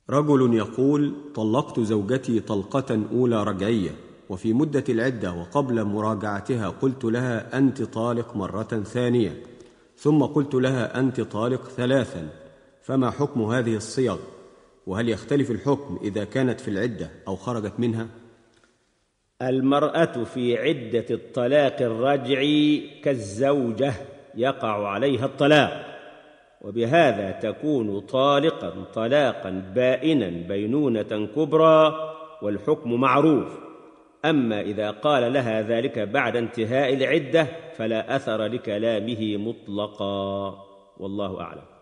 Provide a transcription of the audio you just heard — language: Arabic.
رجل يقول: طلقت زوجتي طلقة أولى رجعية، وفي مدة العدة وقبل مراجعتها قلت لها: أنت طالق مرة ثانية، ثم قلت لها: أنت طالق ثلاثا، فما حكم هذه الصيغ؟ وهل يختلف الحكم إذا كانت في العدة أو خرجت منها؟ المرأة في عدة الطلاق الرجعي كالزوجة يقع عليها الطلاق، وبهذا تكون طالقا طلاقا بائنا بينونة كبرى، والحكم معروف. أما إذا قال لها ذلك بعد انتهاء العدة فلا أثر لكلامه مطلقا، والله أعلم.